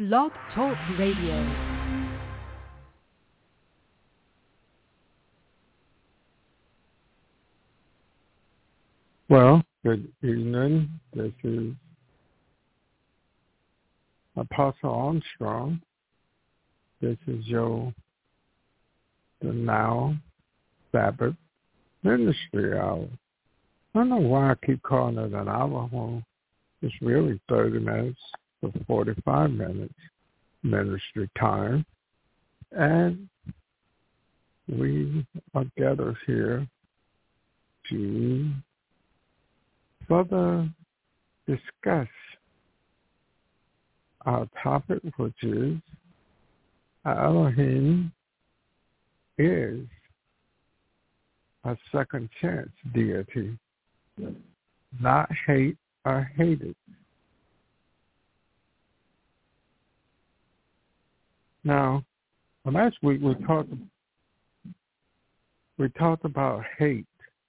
Blog Talk Radio. Well, good evening. This is Apostle Armstrong. This is the Now Sabbath Ministry Hour. I don't know why I keep calling it an hour when it's really 30 minutes to 45 minutes ministry time. And we are gathered here to further discuss our topic, which is Elohim is a second chance deity, not hate or hated. Now, last week we talked about hate,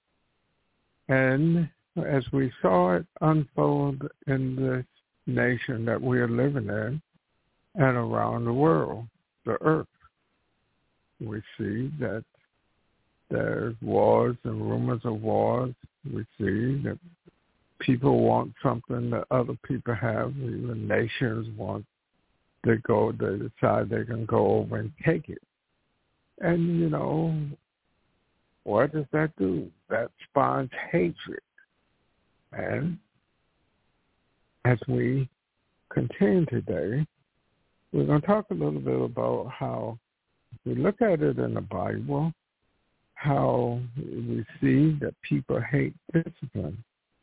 and as we saw it unfold in this nation that we are living in and around the world, the earth, we see that there's wars and rumors of wars. We see that people want something that other people have. Even nations want they decide they can go over and take it. And, what does that do? That spawns hatred. And as we continue today, we're going to talk a little bit about how we look at it in the Bible, how we see that people hate discipline.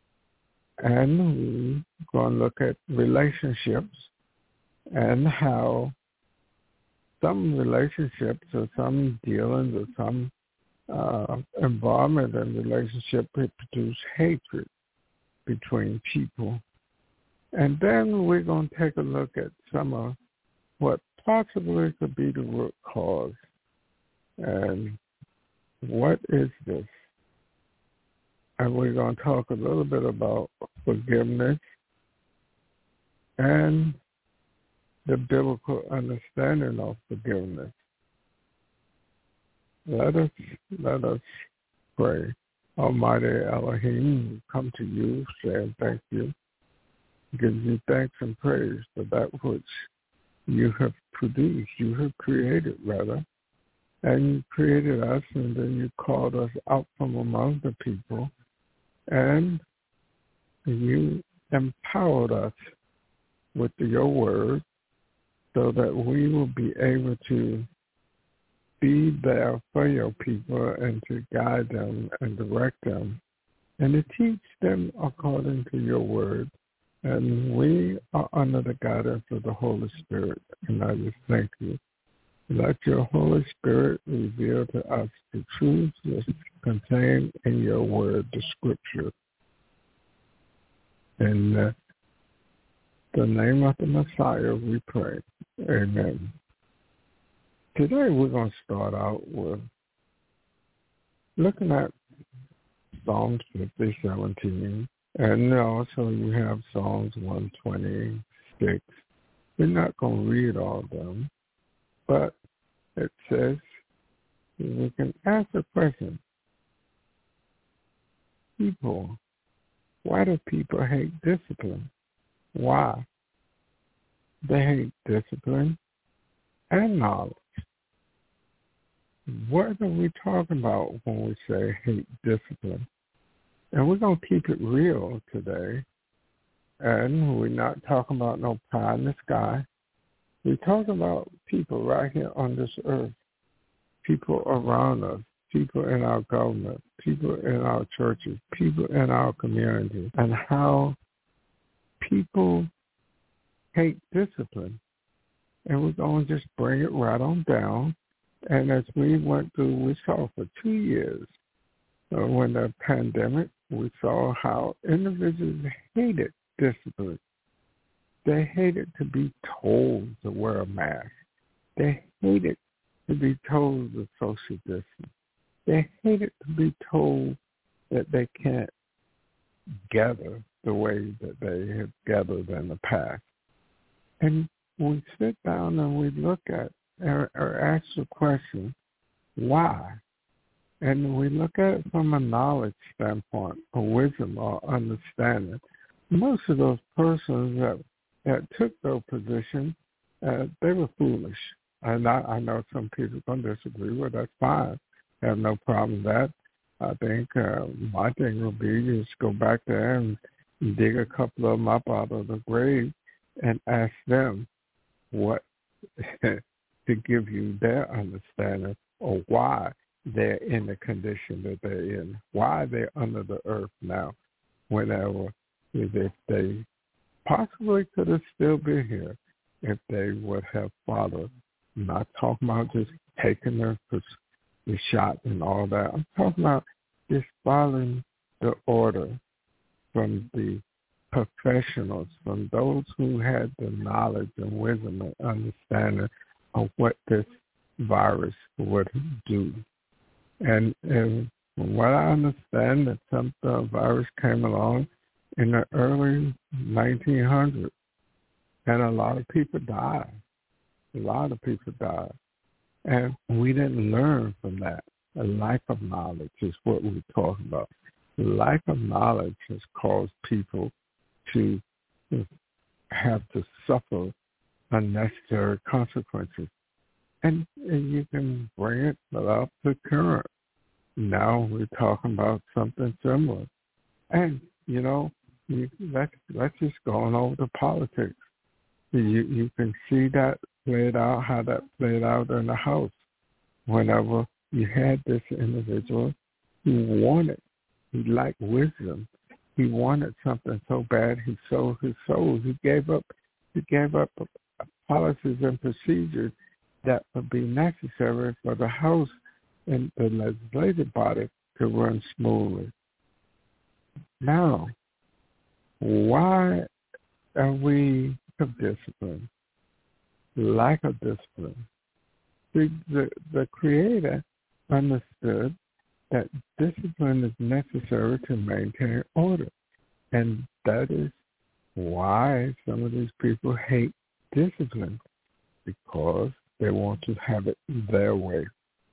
And we're going to look at relationships and how some relationships or some dealings or some involvement in relationship produce hatred between people. And then we're going to take a look at some of what possibly could be the root cause. And what is this? And we're going to talk a little bit about forgiveness and the biblical understanding of forgiveness. Let us pray. Almighty Elohim, we come to you saying thank you. Give you thanks and praise for that which you have produced, you have created rather. And you created us, and then you called us out from among the people, and you empowered us with your word so that we will be able to be there for your people and to guide them and direct them and to teach them according to your word. And we are under the guidance of the Holy Spirit, and I just thank you. Let your Holy Spirit reveal to us the truths that's contained in your word, the scripture. In the name of the Messiah, we pray. Amen. Today we're going to start out with looking at Psalms 50:17, and also you have Psalms 126. We're not going to read all of them, but it says we can ask the question, why do people hate discipline? Why? They hate discipline and knowledge. What are we talking about when we say hate discipline? And we're going to keep it real today. And we're not talking about no pie in the sky. We're talking about people right here on this earth, people around us, people in our government, people in our churches, people in our community, and how people hate discipline. And we're going to just bring it right on down. And as we went through, we saw for 2 years, when the pandemic, we saw how individuals hated discipline. They hated to be told to wear a mask. They hated to be told to social distance. They hated to be told that they can't gather the way that they have gathered in the past. And we sit down and we look at or ask the question, why? And we look at it from a knowledge standpoint, a wisdom or understanding. Most of those persons that took those positions, they were foolish. And I know some people can disagree with that's fine. I have no problem with that. I think my thing would be just go back there and dig a couple of them up out of the grave and ask them what to give you their understanding of why they're in the condition that they're in, why they're under the earth now, whenever if they possibly could have still been here if they would have followed. I'm not talking about just taking the shot and all that. I'm talking about just following the order from the professionals, from those who had the knowledge and wisdom and understanding of what this virus would do. And from what I understand, that some virus came along in the early 1900s, and a lot of people died. And we didn't learn from that. A lack of knowledge is what we're talking about. The lack of knowledge has caused people to have to suffer unnecessary consequences. And you can bring it up to current. Now we're talking about something similar. And, let's just go on over to politics. You can see that played out, how that played out in the House. Whenever you had this individual he liked wisdom. He wanted something so bad he sold his soul. He gave up policies and procedures that would be necessary for the House and the legislative body to run smoothly. Now, why are we of discipline? Lack of discipline. The Creator understood that discipline is necessary to maintain order. And that is why some of these people hate discipline, because they want to have it their way.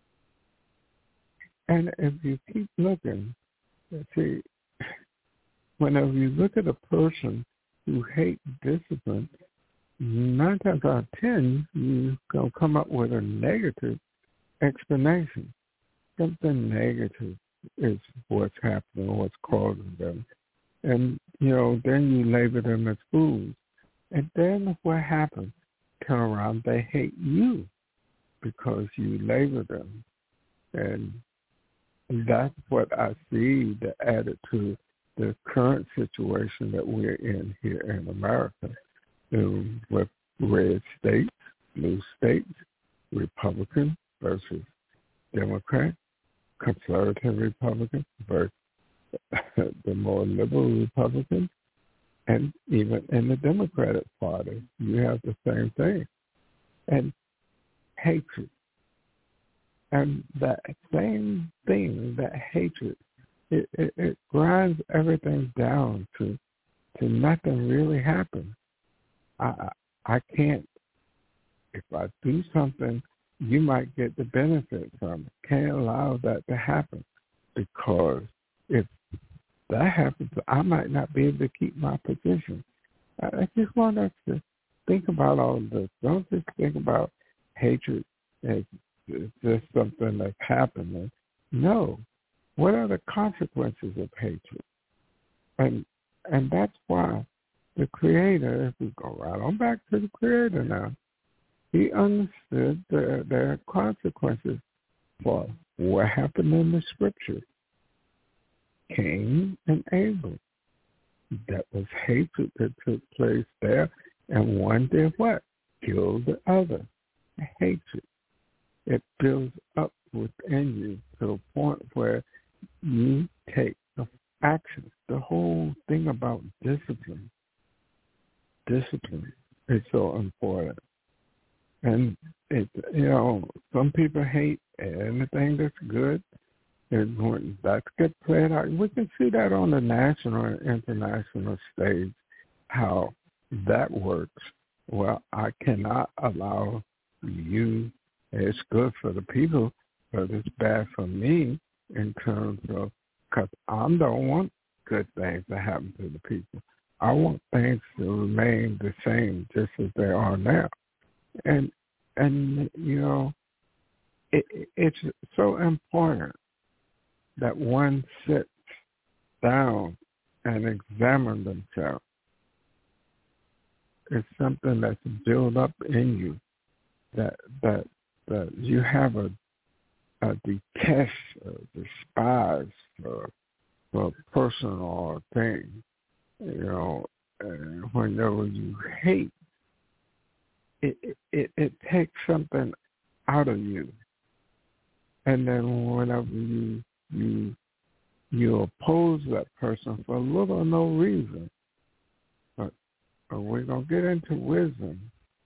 And if you keep looking, see, whenever you look at a person who hates discipline, 9 times out of 10, you're going to come up with a negative explanation. Something negative is what's happening, what's causing them. And, then you label them as fools. And then what happens? Turn around, they hate you because you label them. And that's what I see that added to the current situation that we're in here in America, with red states, blue states, Republican versus Democrat, conservative Republican versus the more liberal Republicans, and even in the Democratic Party, you have the same thing. And hatred. And that same thing, that hatred, it grinds everything down to nothing really happen. I can't, if I do something, you might get the benefit from it. Can't allow that to happen, because if that happens, I might not be able to keep my position. I just want us to think about all of this. Don't just think about hatred as just something that's happening. No. What are the consequences of hatred? And that's why the Creator, if we go right on back to the Creator now, he understood there are consequences for what happened in the Scripture. Cain and Abel. That was hatred that took place there, and one did what? Killed the other. Hatred. It builds up within you to the point where you take the action. The whole thing about discipline is so important. And some people hate anything that's good. And when that gets played out, we can see that on the national and international stage, how that works. well, I cannot allow you, it's good for the people, but it's bad for me in terms of, because I don't want good things to happen to the people. I want things to remain the same just as they are now. And you know, it's so important that one sits down and examine themselves. It's something that's built up in you that you have a detest or despise for a person or a thing. You know, whenever you hate, it takes something out of you, and then whenever you oppose that person for little or no reason. But we're gonna get into wisdom,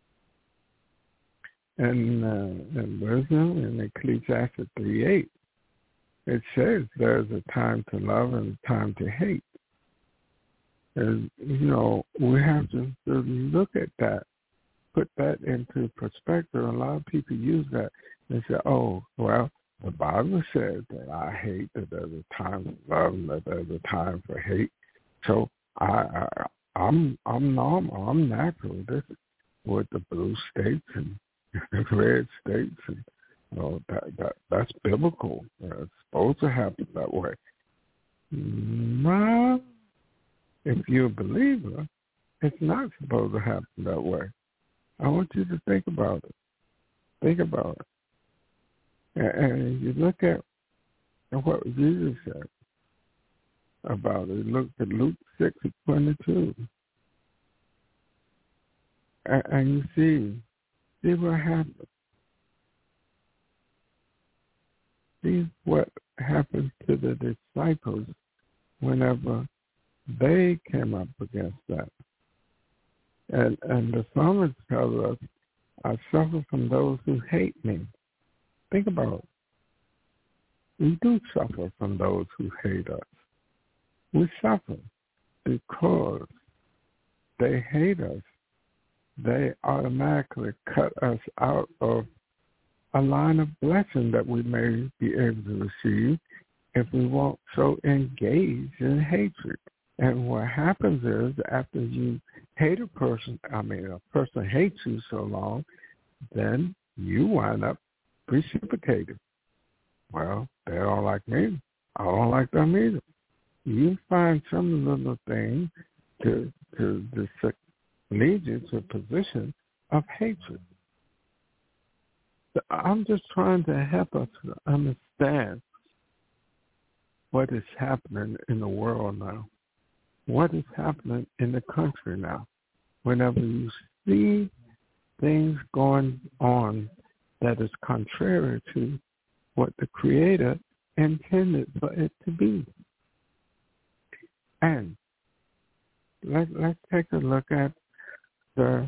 and wisdom in Ecclesiastes 3:8. It says there's a time to love and a time to hate. And, you know, we have to look at that, put that into perspective. A lot of people use that and say, oh, well, the Bible says that I hate, that there's a time for love and that there's a time for hate. So I'm normal, I'm natural. This is with the blue states and the red states, and you know, that's biblical. It's supposed to happen that way. No. If you're a believer, it's not supposed to happen that way. I want you to think about it. Think about it. And you look at what Jesus said about it. Look at Luke 6:22. And you see what happened. See what happened to the disciples whenever they came up against that. And the psalmist tells us, I suffer from those who hate me. Think about it. We do suffer from those who hate us. We suffer because they hate us. They automatically cut us out of a line of blessing that we may be able to receive if we won't so engage in hatred. And what happens is after you hate a person hates you so long, then you wind up reciprocating. Well, they don't like me. I don't like them either. You find some little thing to lead you to a position of hatred. So I'm just trying to help us to understand what is happening in the world now. What is happening in the country now? Whenever you see things going on that is contrary to what the Creator intended for it to be. And let's take a look at the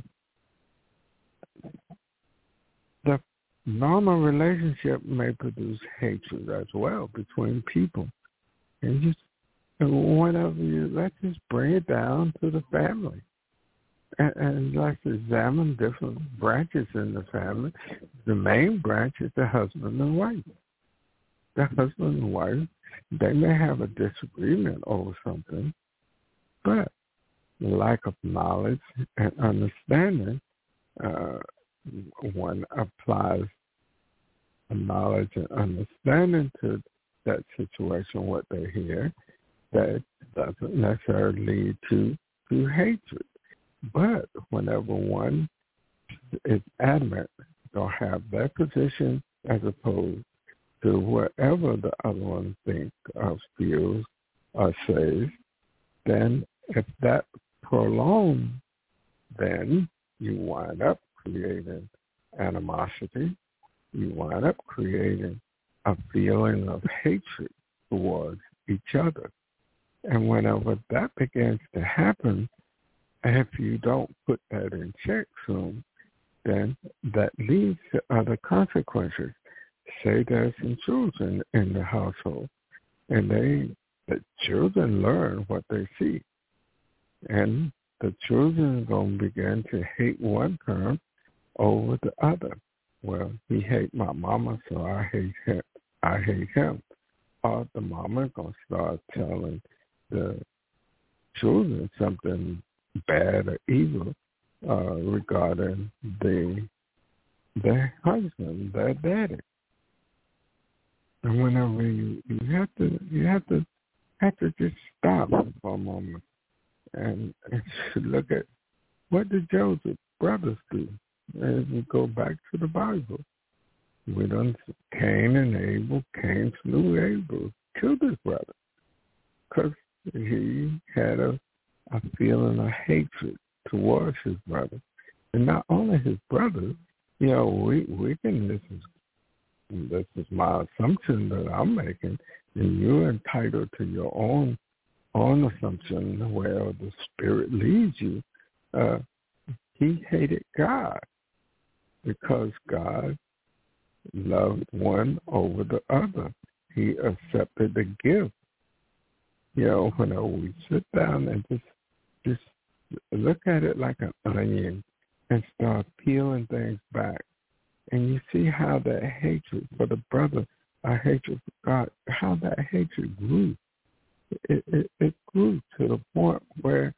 normal relationship may produce hatred as well between people. And let's just bring it down to the family. And let's examine different branches in the family. The main branch is the husband and wife. The husband and wife, they may have a disagreement over something, but lack of knowledge and understanding, one applies knowledge and understanding to that situation, what they hear, that doesn't necessarily lead to hatred. But whenever one is adamant, they'll have their position as opposed to whatever the other one thinks or feels or says, then if that prolongs, then you wind up creating animosity. You wind up creating a feeling of hatred towards each other. And whenever that begins to happen, if you don't put that in check soon, then that leads to other consequences. Say there's some children in the household, and the children learn what they see. And the children are going to begin to hate one parent over the other. Well, he hates my mama, so I hate him. Or the mama is going to start telling the children something bad or evil regarding their husband, their daddy. And whenever you have to just stop for a moment and look at what did Joseph brothers do. As we go back to the Bible, we done Cain and Abel. Cain slew Abel, killed his brother, because he had a feeling of hatred towards his brother. And not only his broters, we can, this is my assumption that I'm making, and you're entitled to your own assumption where the Spirit leads you. He hated God because God loved one over the other. He accepted the gift. Whenever we sit down and just look at it like an onion and start peeling things back, and you see how that hatred for the brother, our hatred for God, how that hatred grew. It grew to the point where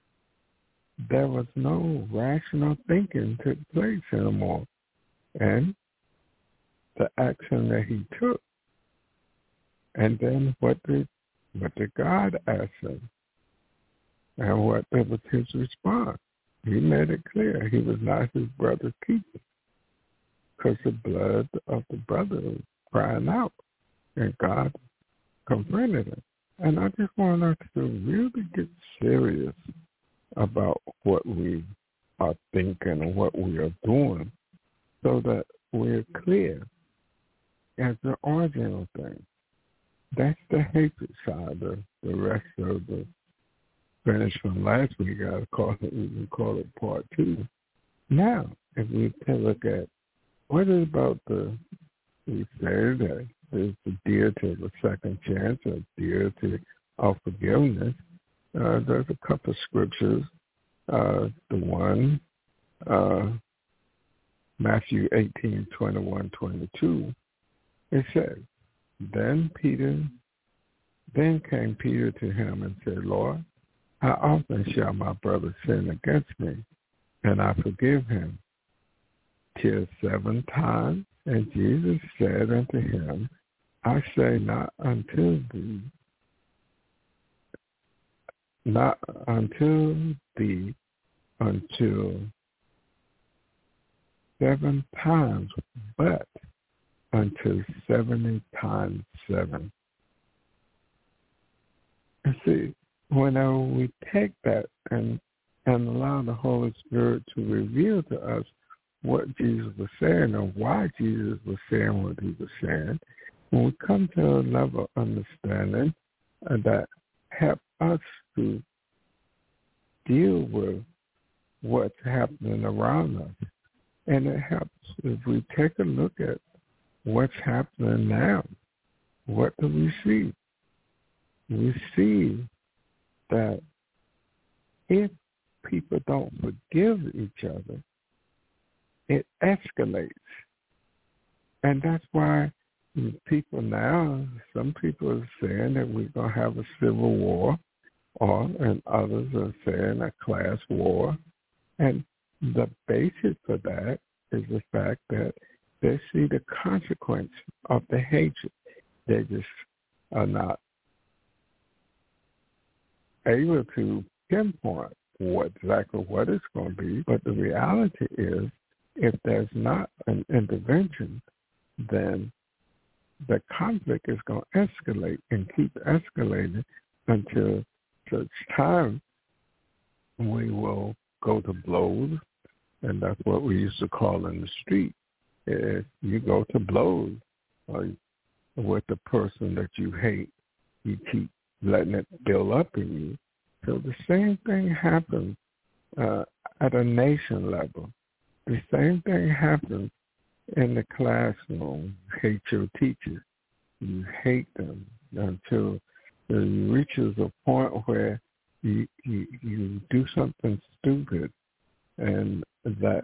there was no rational thinking took place anymore. And the action that he took, and then what did God ask him? And what was his response? He made it clear he was not his brother's keeper, because the blood of the brother was crying out, and God confronted him. And I just want us to really get serious about what we are thinking and what we are doing, so that we're clear as the original thing. That's the hatred side. The rest of the finish from last week, we can call it part 2. Now, if we can look at what is about we say that there's the dear to the second chance, or dear to our forgiveness. There's a couple of scriptures. The one, Matthew 18:21-22, it says, Then came Peter to him and said, Lord, how often shall my brother sin against me, and I forgive him? Till 7 times? And Jesus said unto him, I say not until 7 times, but until 70 times 7. And see, whenever we take that and allow the Holy Spirit to reveal to us what Jesus was saying and why Jesus was saying what he was saying, when we come to a level of understanding that help us to deal with what's happening around us. And it helps if we take a look at what's happening now. What do we see? We see that if people don't forgive each other, it escalates. And that's why people now, some people are saying that we're going to have a civil war, and others are saying a class war. And the basis for that is the fact that they see the consequence of the hatred. They just are not able to pinpoint exactly what it's going to be. But the reality is, if there's not an intervention, then the conflict is going to escalate and keep escalating until such time we will go to blows, and that's what we used to call in the street. If you go to blows with the person that you hate, you keep letting it build up in you. So the same thing happens at a nation level. The same thing happens in the classroom. You hate your teacher. You hate them until it reaches a point where you do something stupid, and that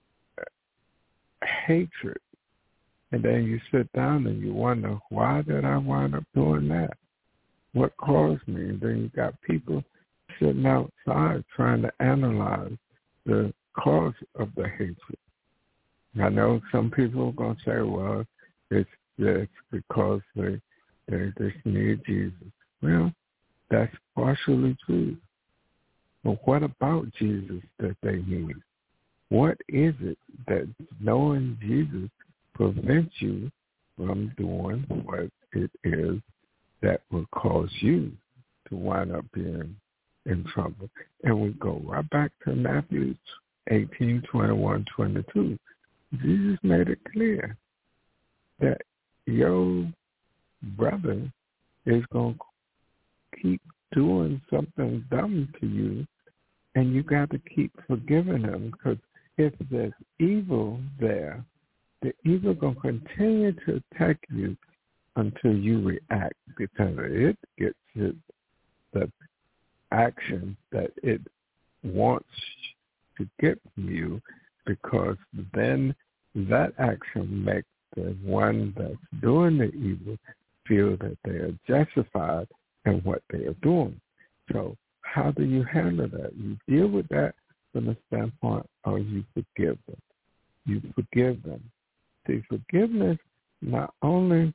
hatred, and then you sit down and you wonder, why did I wind up doing that? What caused me? And then you got people sitting outside trying to analyze the cause of the hatred. I know some people are going to say, well, it's because they just need Jesus. Well, that's partially true. But what about Jesus that they need? What is it that knowing Jesus prevents you from doing what it is that will cause you to wind up being in trouble? And we go right back to Matthew 18, 21, 22. Jesus made it clear that your brother is going to keep doing something dumb to you, and you got to keep forgiving him, because if there's evil there, the evil going to continue to attack you until you react, because it gets the action that it wants to get from you, because then that action makes the one that's doing the evil feel that they are justified in what they are doing. So how do you handle that? You deal with that from the standpoint of you forgive them. You forgive them. See, forgiveness not only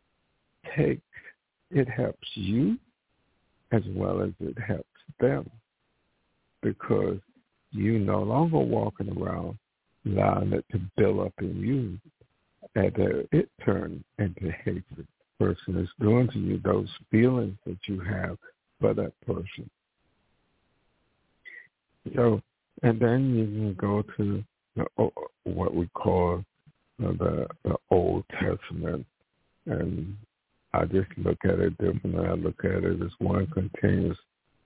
it helps you as well as it helps them, because you no longer walking around allowing it to build up in you, and it turns into hatred. The person is doing to you those feelings that you have for that person. So, and then you can go to what we call the Old Testament, and I just look at it differently. I look at it as one continuous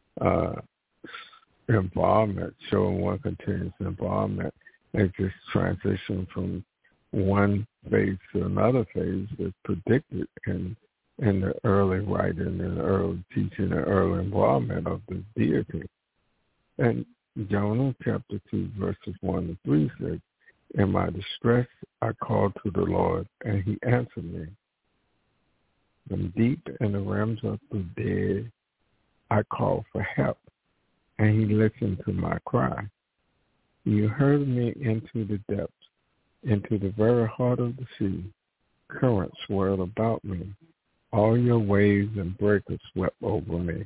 involvement, showing one continuous involvement, and just transition from one phase to another phase that's predicted in the early writing and early teaching and early involvement of the deity. And Jonah chapter 2 verses 1 to 3 says, "In my distress I called to the Lord, and he answered me. From deep in the realms of the dead I called for help, and he listened to my cry. You hurled me into the depths, into the very heart of the sea. Currents swirled about me. All your waves and breakers swept over me."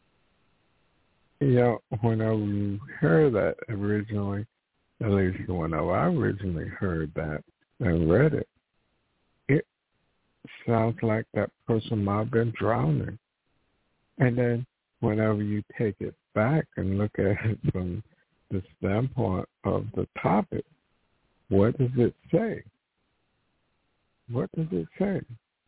Whenever you heard that originally, at least whenever I originally heard that and read it, it sounds like that person might have been drowning. And then whenever you take it back and look at it from the standpoint of the topic, what does it say? What does it say?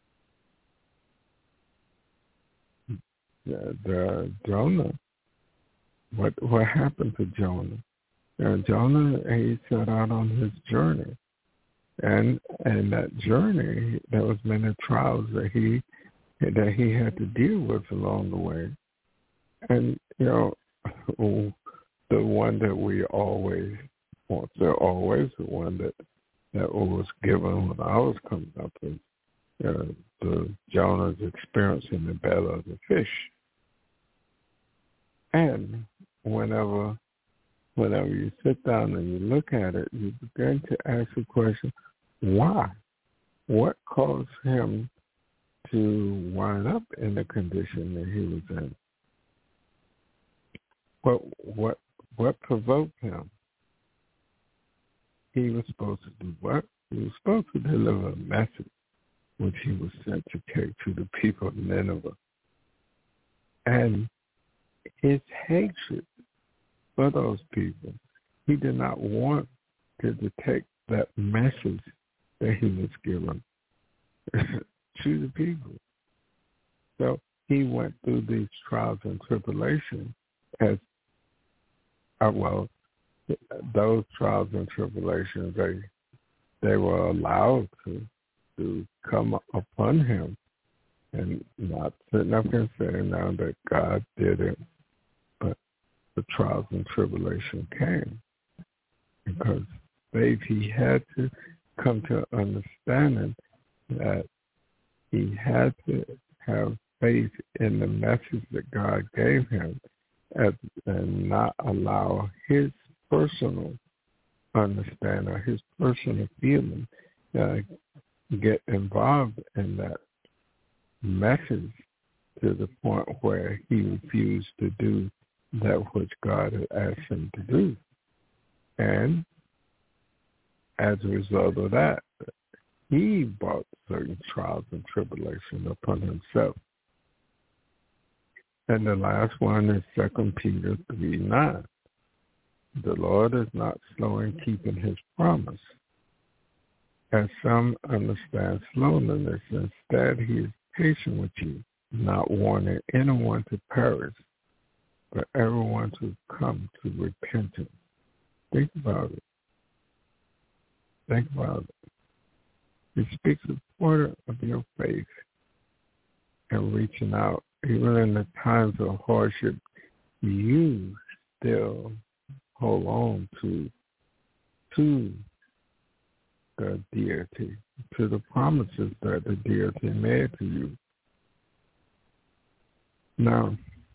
The Jonah. What happened to Jonah? Jonah, he set out on his journey, and that journey, there was many trials that he had to deal with along the way, and the one that we always want, they're always the one that was given when I was coming up is the Jonah's experience in the belly of the fish. And whenever you sit down and you look at it, you begin to ask the question, why? What caused him to wind up in the condition that he was in? What provoked him? He was supposed to do what? He was supposed to deliver a message which he was sent to take to the people of Nineveh. And his hatred for those people, he did not want to take that message that he was given to the people. So he went through these trials and tribulations as, those trials and tribulations, they were allowed to come upon him, and not sitting up and saying now that God did it, but the trials and tribulation came. Because faith, he had to come to understanding that he had to have faith in the message that God gave him and not allow his personal understanding or his personal feeling get involved in that message to the point where he refused to do that which God had asked him to do. And as a result of that, he brought certain trials and tribulation upon himself. And the last one is 2 Peter 3:9. The Lord is not slow in keeping his promise, as some understand slowness. Instead, he is patient with you, not wanting anyone to perish, but everyone to come to repentance. Think about it. Think about it. It speaks support of your faith and reaching out. Even in the times of hardship, you still hold on to the deity, to the promises that the deity made to you. Now,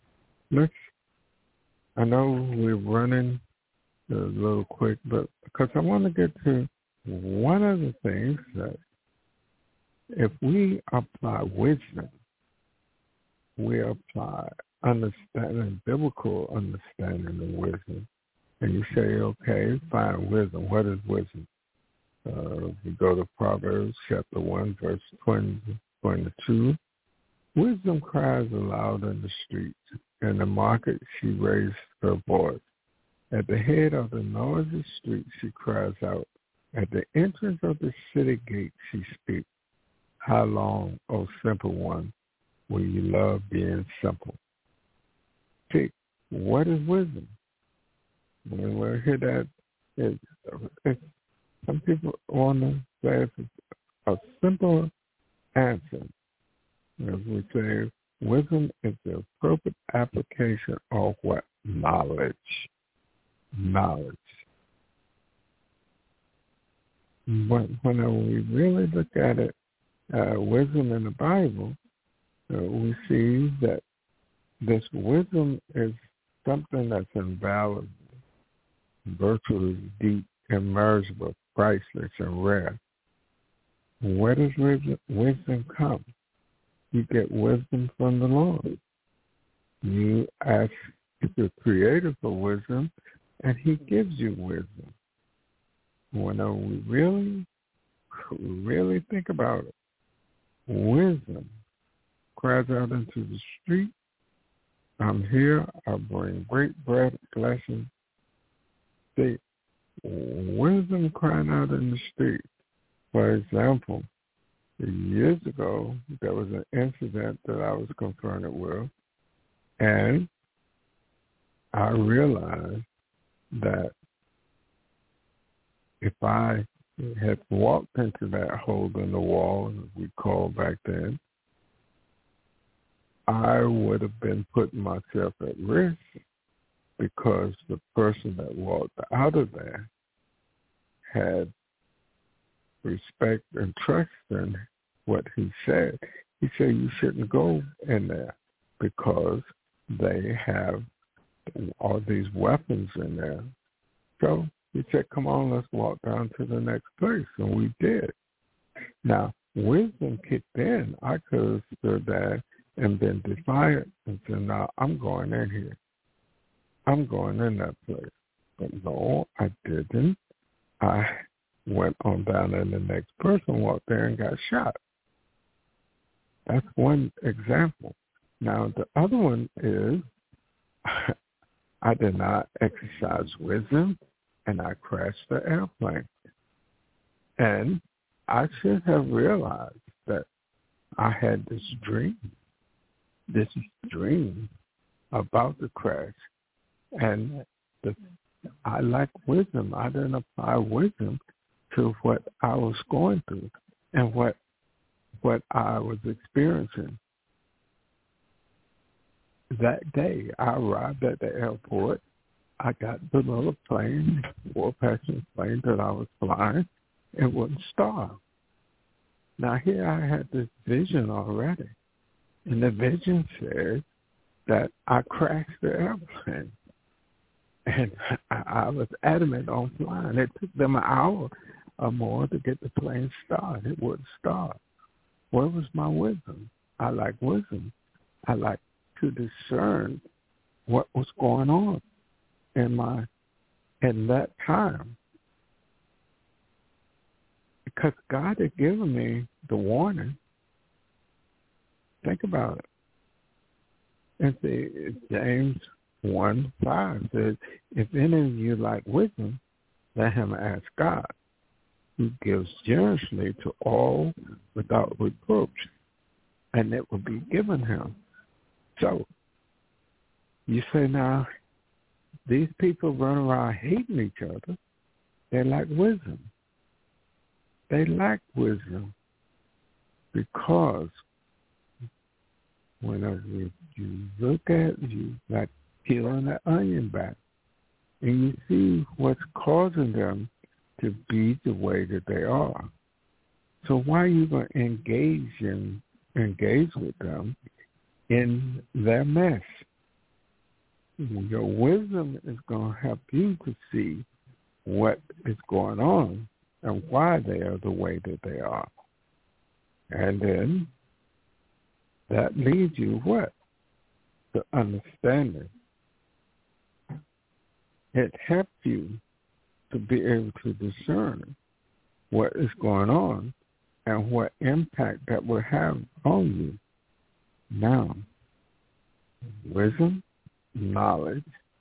I know we're running a little quick, but because I want to get to one of the things that if we apply wisdom, we apply understanding, biblical understanding of wisdom, and you say, okay, find wisdom. What is wisdom? We go to Proverbs chapter 1, verse 22. Wisdom cries aloud in the streets. In the market she raised her voice. At the head of the noisy street she cries out. At the entrance of the city gate she speaks. How long, O simple one, will you love being simple? See, what is wisdom? When we hear that, it's some people want to say it's a simple answer. As we say, wisdom is the appropriate application of what? Knowledge. Knowledge. But when we really look at it, wisdom in the Bible, we see that this wisdom is something that's invaluable, virtually deep, immeasurable, priceless, and rare. Where does wisdom come? You get wisdom from the Lord. You ask the Creator for wisdom, and he gives you wisdom. When we really think about it, wisdom cries out into the street, I'm here, I bring great blessings. See, wisdom crying out in the street. For example, years ago, there was an incident that I was confronted with, and I realized that if I had walked into that hole in the wall, as we called back then, I would have been putting myself at risk because the person that walked out of there had respect and trust in what he said. He said you shouldn't go in there because they have all these weapons in there. So he said, come on, let's walk down to the next place. And we did. Now, wisdom kicked in. I could have stood there and been defiant and said, no, I'm going in here. I'm going in that place. But no, I didn't. I went on down and the next person walked there and got shot. That's one example. Now, the other one is I did not exercise wisdom, and I crashed the airplane. And I should have realized that I had this dream about the crash. And I lacked wisdom. I didn't apply wisdom to what I was going through and what I was experiencing. That day, I arrived at the airport, I got the little plane, 4-passenger plane that I was flying, and wouldn't start. Now here I had this vision already, and the vision said that I crashed the airplane. And I was adamant on flying. It took them an hour or more to get the plane started. It wouldn't start. Where was my wisdom? I like wisdom. I like to discern what was going on in that time. Because God had given me the warning. Think about it. And see, James 1:5 says, if any of you lack wisdom, let him ask God, who gives generously to all without reproach, and it will be given him. So, you say now, these people run around hating each other. They lack wisdom. They lack wisdom because whenever you look at, you like peeling an onion back, and you see what's causing them to be the way that they are. So why are you going to engage with them in their mess? Your wisdom is going to help you to see what is going on and why they are the way that they are. And then that leads you what? To understanding. It helps you to be able to discern what is going on and what impact that will have on you. Now, wisdom, knowledge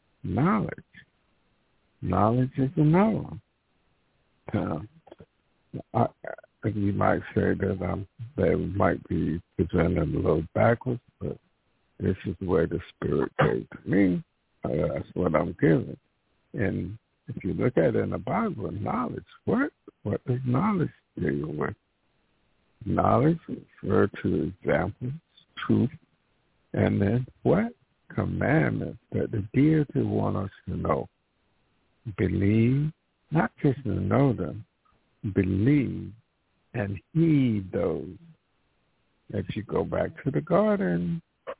is another one. You might say that they might be presented a little backwards, but this is the way the Spirit gave to me. That's what I'm giving. And if you look at it in the Bible, knowledge, what does knowledge deal with? Knowledge refers to examples, truth, and then what? Commandments that the deity wants us to know. Believe, not just to know them, believe and heed those. If you go back to the garden,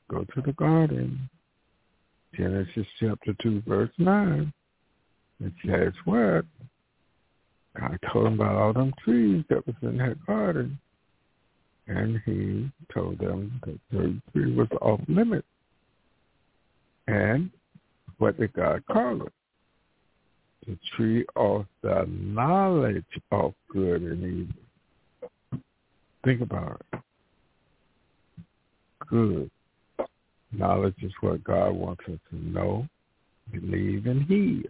Genesis chapter 2, verse 9, it says what? God told him about all them trees that was in that garden. And he told them that the tree was off limits. And what did God call it? The tree of the knowledge of good and evil. Think about it. Good. Knowledge is what God wants us to know, believe, and heed.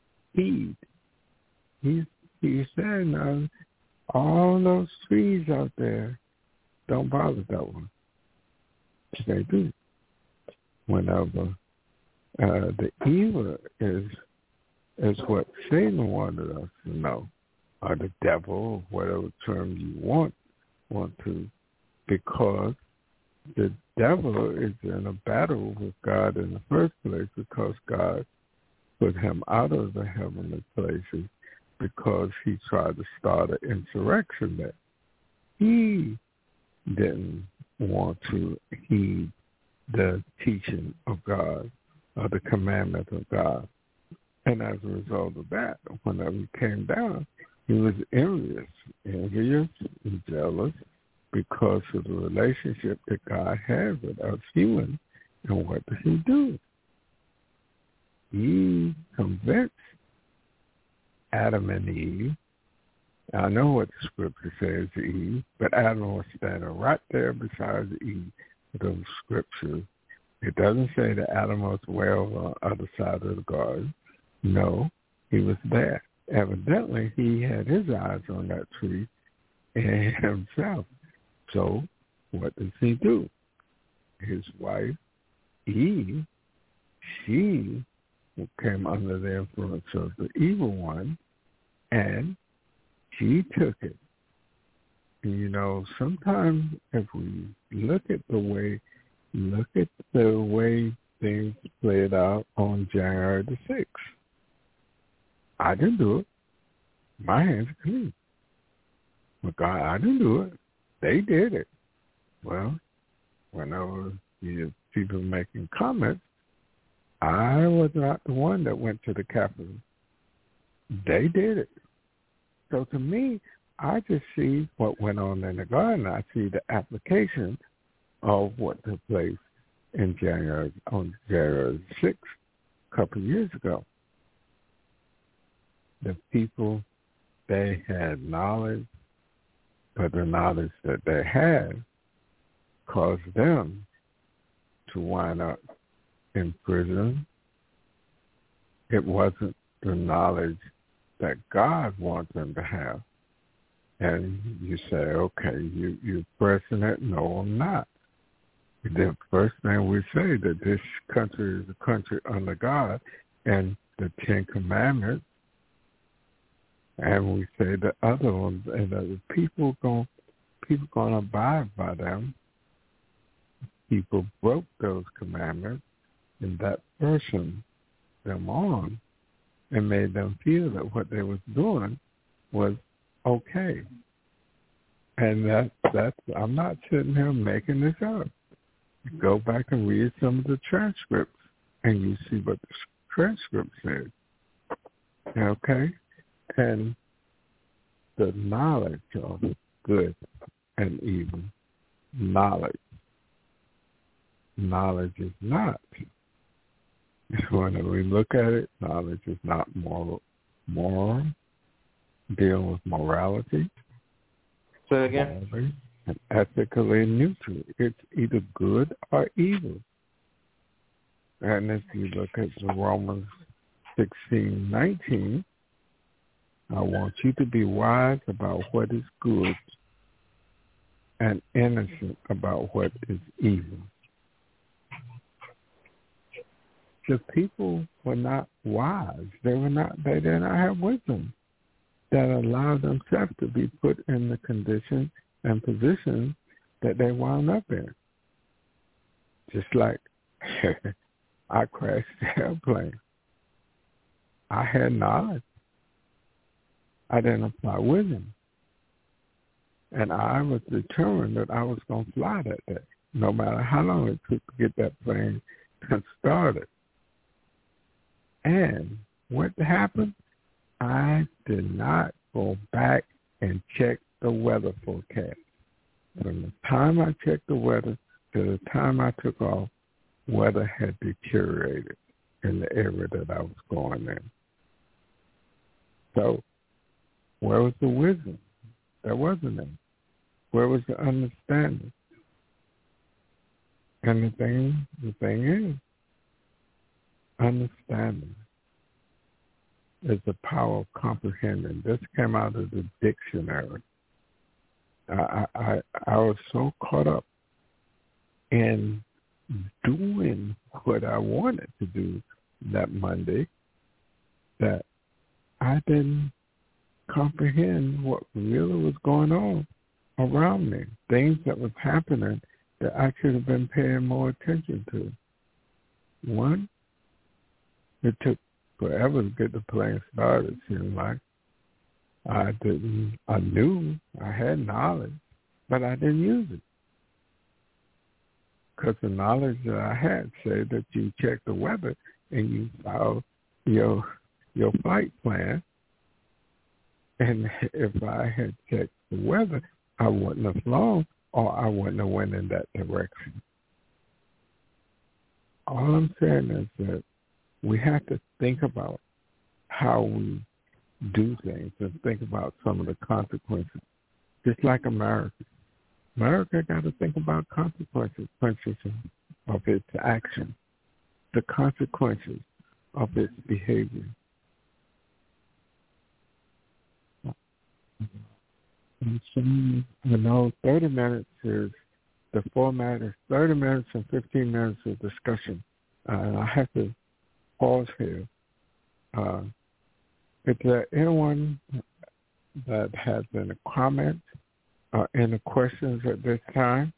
He's saying all those trees out there, don't bother that one. They do. Whenever the evil is what Satan wanted us to know, or the devil, whatever term you want to, because the devil is in a battle with God in the first place because God put him out of the heavenly places because he tried to start an insurrection there. He didn't want to heed the teaching of God or the commandment of God. And as a result of that, whenever he came down, he was envious and jealous because of the relationship that God had with us humans. And what did he do? He convinced Adam and Eve. I know what the scripture says to Eve, but Adam was standing right there beside Eve with those scriptures. It doesn't say that Adam was way over on the other side of the garden. No, he was there. Evidently, he had his eyes on that tree and himself. So what does he do? His wife, Eve, she came under the influence of the evil one, and she took it. And, sometimes if we look at the way things played out on January the 6th, I didn't do it. My hands are clean. But God, I didn't do it. They did it. Well, whenever you people making comments, I was not the one that went to the Capitol. They did it. So to me, I just see what went on in the garden. I see the application of what took place on January 6th, a couple of years ago. The people, they had knowledge, but the knowledge that they had caused them to wind up in prison. It wasn't the knowledge that God wants them to have. And you say, okay, you're pressing it. No, I'm not. The first thing we say that this country is a country under God and the Ten Commandments, and we say the other ones, and the people gonna abide by them. People broke those commandments, and that person them on and made them feel that what they was doing was okay. And that's I'm not sitting here making this up. Go back and read some of the transcripts, and you see what the transcript said. Okay? And the knowledge of good and evil, knowledge is not. When we look at it, knowledge is not moral, dealing with morality. Say it again. Morally, and ethically neutral. It's either good or evil. And if you look at the Romans 16:19, I want you to be wise about what is good and innocent about what is evil. The people were not wise. They did not have wisdom that allowed themselves to be put in the condition and position that they wound up in. Just like I crashed the airplane. I had knowledge. I didn't apply wisdom. And I was determined that I was going to fly that day, no matter how long it took to get that plane started. And what happened? I did not go back and check the weather forecast. From the time I checked the weather to the time I took off, weather had deteriorated in the area that I was going in. So where was the wisdom? There wasn't any. Where was the understanding? And the thing is, understanding is the power of comprehending. This came out of the dictionary. I was so caught up in doing what I wanted to do that Monday that I didn't comprehend what really was going on around me, things that was happening that I should have been paying more attention to. One, it took forever to get the plane started, it seemed like. I knew, I had knowledge, but I didn't use it. Because the knowledge that I had said that you check the weather and you follow your flight plan. And if I had checked the weather, I wouldn't have flown or I wouldn't have went in that direction. All I'm saying is that we have to think about how we do things and think about some of the consequences. Just like America. America got to think about consequences of its action, the consequences of its behavior. And so, 30 minutes is, the format is 30 minutes and 15 minutes of discussion. And I have to pause here. Is there anyone that has any comments or any questions at this time?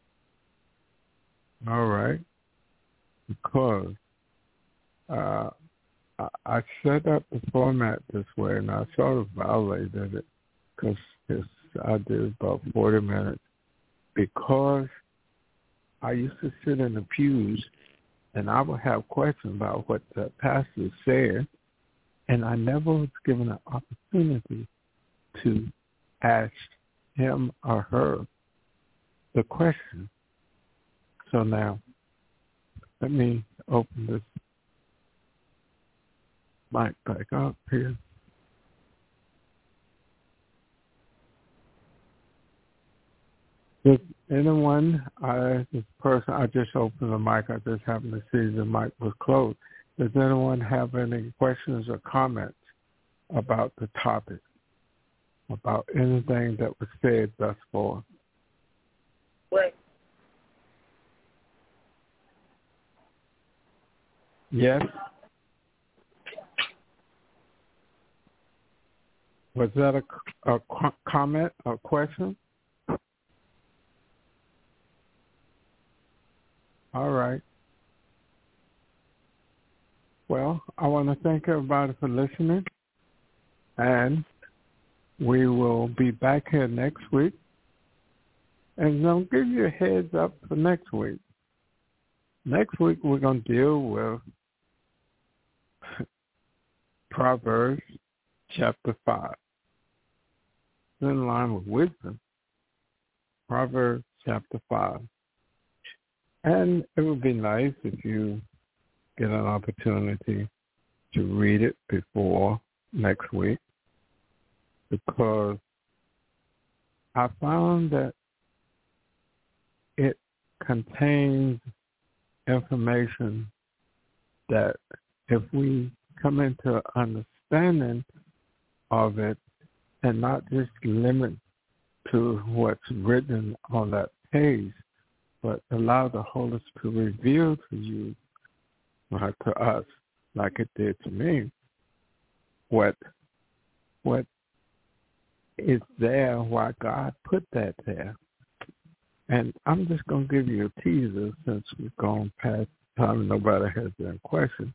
All right. Because I set up the format this way, and I sort of violated it because I did about 40 minutes because I used to sit in the pews and I would have questions about what the pastor said, and I never was given an opportunity to ask him or her the question. So now, let me open this mic back up here. Does anyone, this person, I just opened the mic, I just happened to see the mic was closed. Does anyone have any questions or comments about the topic, about anything that was said thus far? What? Yes? Was that a comment, a question? All right. Well, I want to thank everybody for listening, and we will be back here next week. And I'll give you a heads up for next week. Next week, we're going to deal with Proverbs chapter 5. In line with wisdom, Proverbs chapter 5. And it would be nice if you get an opportunity to read it before next week, because I found that it contains information that if we come into understanding of it and not just limit to what's written on that page, but allow the Holy Spirit to reveal to you, to us, like it did to me, what is there, why God put that there. And I'm just going to give you a teaser since we've gone past time and nobody has any questions.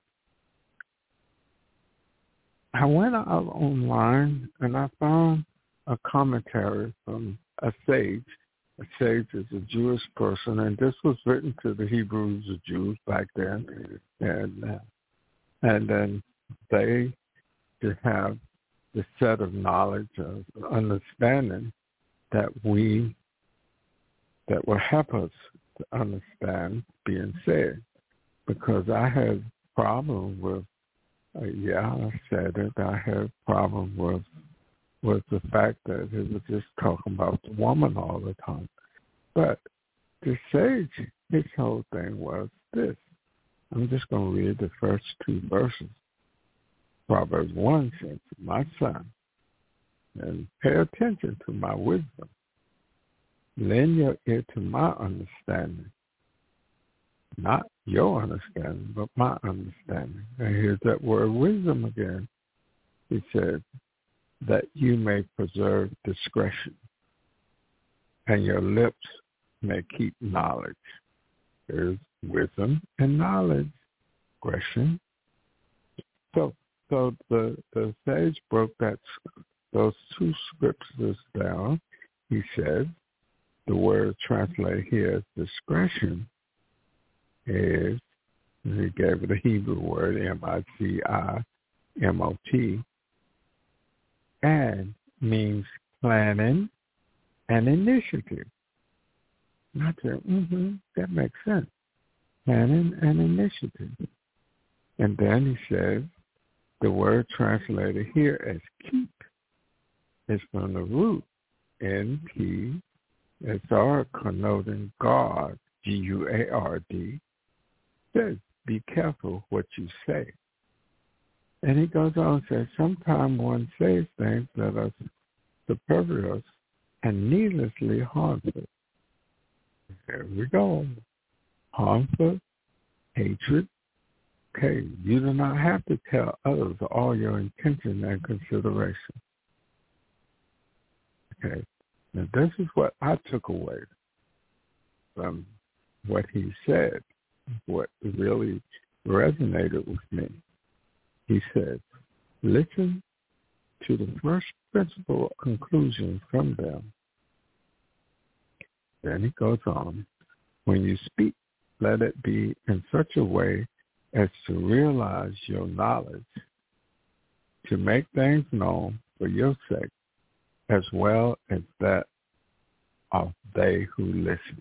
I went out online and I found a commentary from a sage. A sage is a Jewish person, and this was written to the Hebrews, the Jews back then, and then they just have the set of knowledge, of understanding that will help us to understand being said. Because I had problem with, I said it. I had a problem with the fact that it was just talking about the woman all the time. But the sage, his whole thing was this. I'm just going to read the first two verses. Proverbs 1 says, "My son, and pay attention to my wisdom. Lend your ear to my understanding." Not your understanding, but my understanding. And here's that word wisdom again. He said, "that you may preserve discretion, and your lips may keep knowledge." There's wisdom and knowledge, discretion. So the sage broke those two scriptures down. He said, the word translated here as discretion is, he gave it a Hebrew word, M-I-C-I-M-O-T, and means planning and initiative. Not just, that makes sense. Planning and initiative. And then he says, the word translated here as keep is from the root N-P-S-R, connoting guard, G-U-A-R-D. Says, be careful what you say. And he goes on and says, sometimes one says things that are superfluous and needlessly harmful. There we go. Harmful, hatred. Okay, you do not have to tell others all your intention and consideration. Okay, now this is what I took away from what he said, what really resonated with me. he says, listen to the first principle conclusion from them. Then he goes on, when you speak, let it be in such a way as to realize your knowledge, to make things known for your sake, as well as that of they who listen.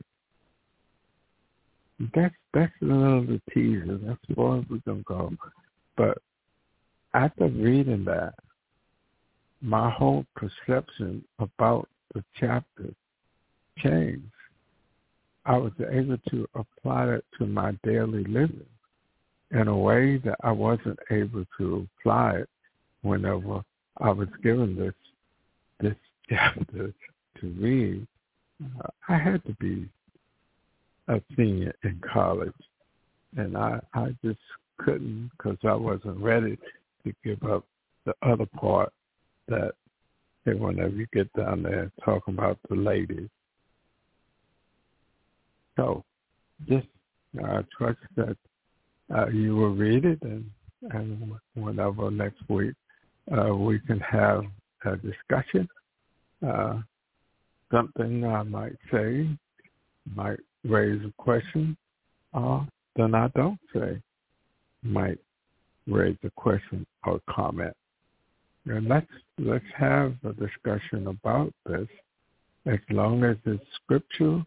That's a little the teaser. That's where we're going to go. But after reading that, my whole perception about the chapter changed. I was able to apply it to my daily living in a way that I wasn't able to apply it whenever I was given this chapter to read. I had to be a senior in college, and I just couldn't, because I wasn't ready to give up the other part that whenever you get down there talking about the ladies. So just trust that you will read it, and whenever next week we can have a discussion. Something I might say might raise a question, then I don't say might raise a question or comment. And let's have a discussion about this. As long as it's scriptural,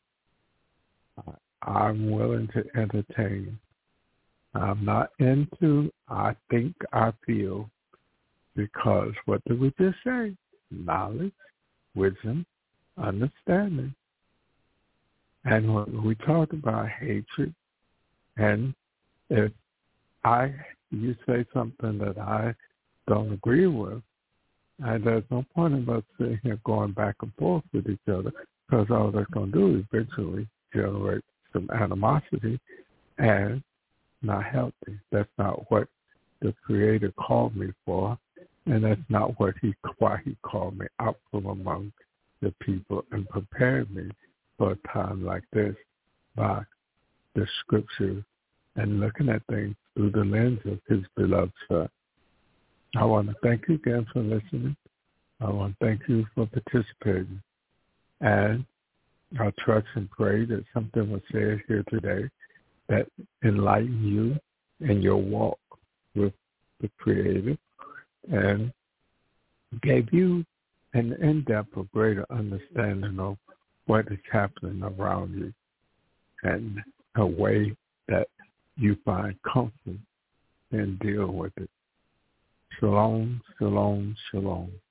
I'm willing to entertain. I'm not into I think, I feel, because what did we just say? Knowledge, wisdom, understanding. And when we talked about hatred, and if you say something that I don't agree with, and there's no point in us sitting here going back and forth with each other, because all that's going to do is eventually generate some animosity and not healthy. That's not what the Creator called me for, and that's not why he called me out from among the people and prepared me for a time like this by the Scripture and looking at things through the lens of his beloved Son. I want to thank you again for listening. I want to thank you for participating. And I trust and pray that something was said here today that enlighten you in your walk with the Creator and gave you an in-depth or greater understanding of what is happening around you and a way that you find comfort and deal with it. Shalom, shalom, shalom.